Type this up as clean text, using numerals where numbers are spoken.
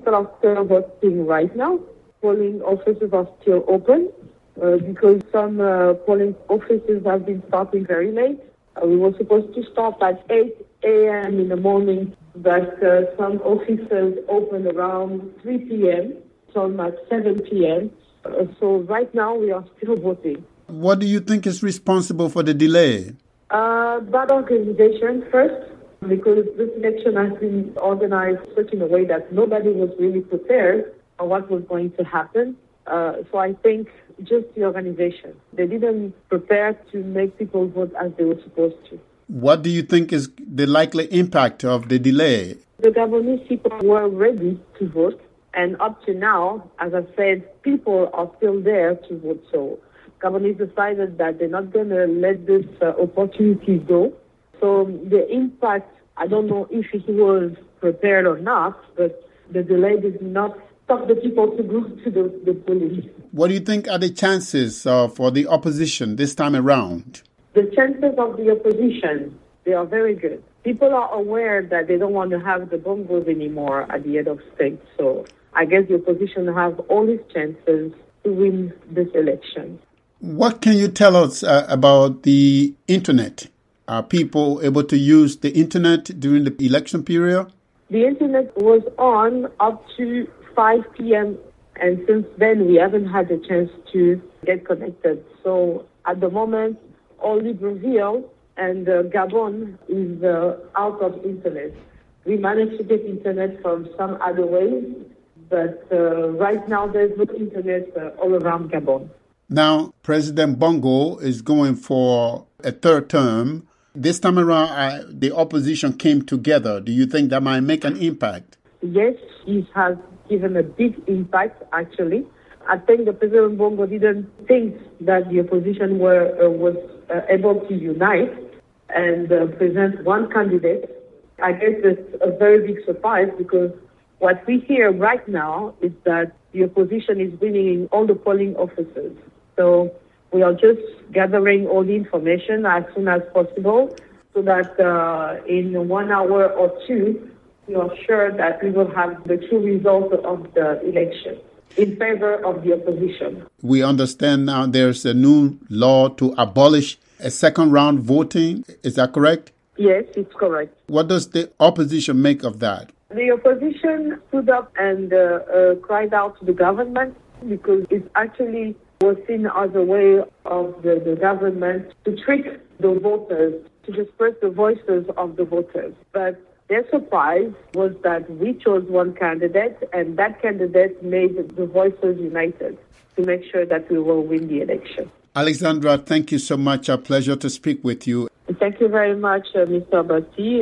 people are still voting right now. Polling offices are still open because some polling offices have been starting very late. We were supposed to start at 8 a.m. in the morning, but some offices open around 3 p.m., some at 7 p.m. So right now we are still voting. What do you think is responsible for the delay? Bad organization first, because this election has been organized such in a way that nobody was really prepared on what was going to happen. So I think just the organization. They didn't prepare to make people vote as they were supposed to. What do you think is the likely impact of the delay? The Gabonese people were ready to vote. And up to now, as I said, people are still there to vote. So Gabonese decided that they're not going to let this opportunity go. So the impact, I don't know if it was prepared or not, but the delay did not stop the people to go to the polling. What do you think are the chances for the opposition this time around? The chances of the opposition, they are very good. People are aware that they don't want to have the bongos anymore at the head of state. So I guess the opposition have all its chances to win this election. What can you tell us about the internet? Are people able to use the internet during the election period? The internet was on up to 5 p.m. and since then we haven't had a chance to get connected. So at the moment, only Brazil and Gabon is out of internet. We managed to get internet from some other ways, but right now there's no internet all around Gabon. Now, President Bongo is going for a third term. This time around, the opposition came together. Do you think that might make an impact? Yes, it has given a big impact, actually. I think the President Bongo didn't think that the opposition was able to unite and present one candidate. I guess it's a very big surprise because what we hear right now is that the opposition is winning in all the polling offices. So we are just gathering all the information as soon as possible so that in 1 hour or two, we are sure that we will have the true result of the election in favor of the opposition. We understand now there's a new law to abolish a second round voting. Is that correct? Yes, it's correct. What does the opposition make of that? The opposition stood up and cried out to the government because it actually was seen as a way of the government to trick the voters, to disperse the voices of the voters. But their surprise was that we chose one candidate, and that candidate made the voices united to make sure that we will win the election. Alexandra, thank you so much. A pleasure to speak with you. Thank you very much, Mr. Bati.